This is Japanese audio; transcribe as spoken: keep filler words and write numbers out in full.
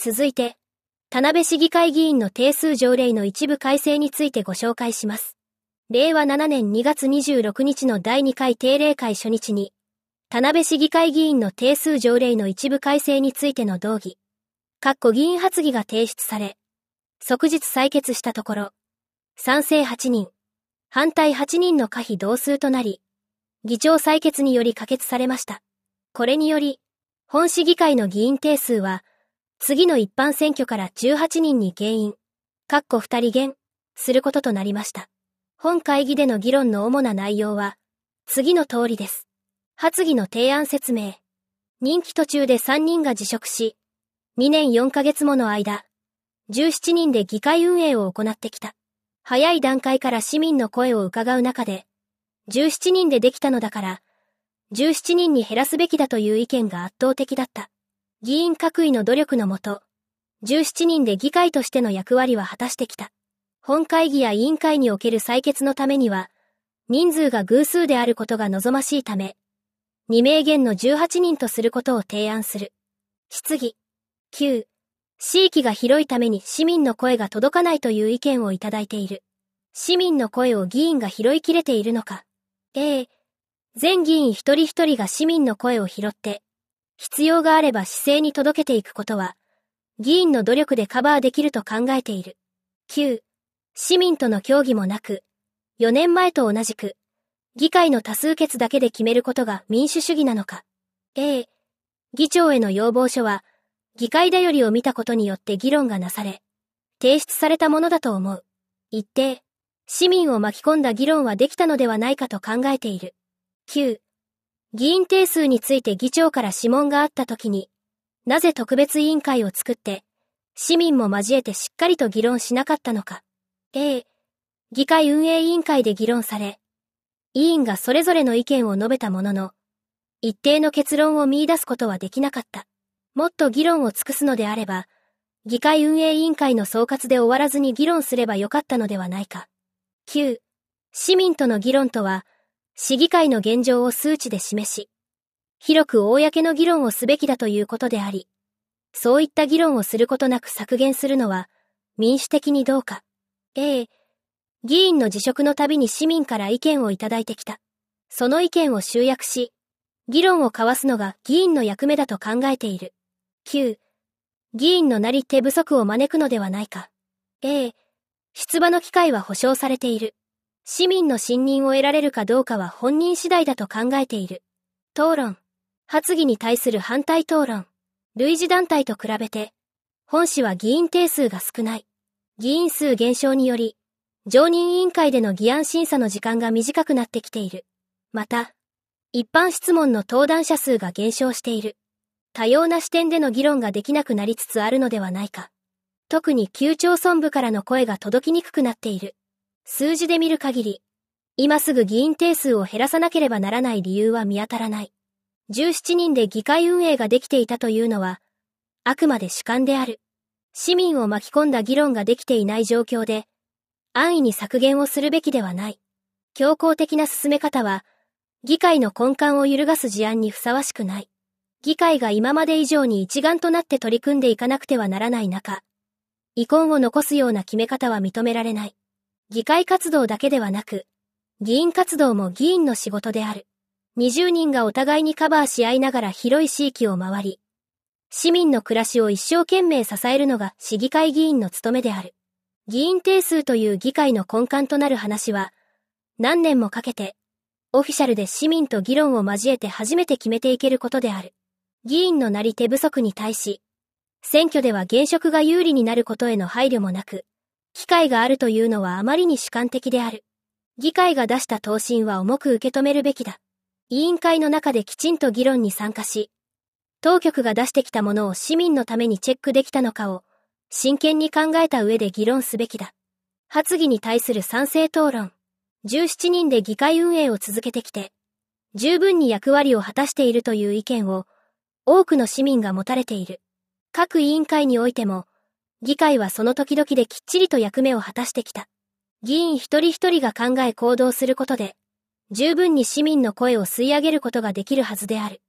続いて、田辺市議会議員の定数条例の一部改正についてご紹介します。れいわななねんにがつにじゅうろくにちのだいにかい定例会初日に、田辺市議会議員の定数条例の一部改正についての動議、括弧議員発議が提出され、即日採決したところ、賛成はちにん、反対はちにんの可否同数となり、議長採決により可決されました。これにより、本市議会の議員定数は、次の一般選挙からじゅうはちにんに減員、括弧ふたり減、することとなりました。本会議での議論の主な内容は、次の通りです。発議の提案説明。任期途中でさんにんが辞職し、にねんよんかげつもの間、じゅうななにんで議会運営を行ってきた。早い段階から市民の声を伺う中で、じゅうななにんでできたのだから、じゅうななにんに減らすべきだという意見が圧倒的だった。議員各位の努力のもと、じゅうななにんで議会としての役割は果たしてきた。本会議や委員会における採決のためには、人数が偶数であることが望ましいため、にめいげんのじゅうはちにんとすることを提案する。質疑。きゅう. 市域が広いために市民の声が届かないという意見をいただいている。市民の声を議員が拾いきれているのか。A、全議員一人一人が市民の声を拾って、必要があれば市政に届けていくことは、議員の努力でカバーできると考えている。きゅう. 市民との協議もなく、よねんまえと同じく、議会の多数決だけで決めることが民主主義なのか。A、議長への要望書は、議会だよりを見たことによって議論がなされ、提出されたものだと思う。一定、市民を巻き込んだ議論はできたのではないかと考えている。きゅう. 議員定数について議長から諮問があったときに、なぜ特別委員会を作って、市民も交えてしっかりと議論しなかったのか。A、議会運営委員会で議論され、委員がそれぞれの意見を述べたものの、一定の結論を見出すことはできなかった。もっと議論を尽くすのであれば、議会運営委員会の総括で終わらずに議論すればよかったのではないか。きゅう. 市民との議論とは、市議会の現状を数値で示し、広く公の議論をすべきだということであり、そういった議論をすることなく削減するのは、民主的にどうか。A、議員の辞職のたびに市民から意見をいただいてきた。その意見を集約し、議論を交わすのが議員の役目だと考えている。きゅう. 議員のなり手不足を招くのではないか。A、出馬の機会は保障されている。市民の信任を得られるかどうかは本人次第だと考えている。討論。発議に対する反対討論。類似団体と比べて、本市は議員定数が少ない。議員数減少により、常任委員会での議案審査の時間が短くなってきている。また、一般質問の登壇者数が減少している。多様な視点での議論ができなくなりつつあるのではないか。特に旧町村部からの声が届きにくくなっている。数字で見る限り、今すぐ議員定数を減らさなければならない理由は見当たらない。じゅうななにんで議会運営ができていたというのは、あくまで主観である。市民を巻き込んだ議論ができていない状況で、安易に削減をするべきではない。強硬的な進め方は、議会の根幹を揺るがす事案にふさわしくない。議会が今まで以上に一丸となって取り組んでいかなくてはならない中、遺恨を残すような決め方は認められない。議会活動だけではなく、議員活動も議員の仕事である。にじゅうにんがお互いにカバーし合いながら広い地域を回り、市民の暮らしを一生懸命支えるのが市議会議員の務めである。議員定数という議会の根幹となる話は、何年もかけて、オフィシャルで市民と議論を交えて初めて決めていけることである。議員のなり手不足に対し、選挙では現職が有利になることへの配慮もなく、機会があるというのはあまりに主観的である。議会が出した答申は重く受け止めるべきだ。委員会の中できちんと議論に参加し、当局が出してきたものを市民のためにチェックできたのかを真剣に考えた上で議論すべきだ。発議に対する賛成討論。じゅうななにんで議会運営を続けてきて、十分に役割を果たしているという意見を多くの市民が持たれている。各委員会においても、議会はその時々できっちりと役目を果たしてきた。議員一人一人が考え行動することで、十分に市民の声を吸い上げることができるはずである。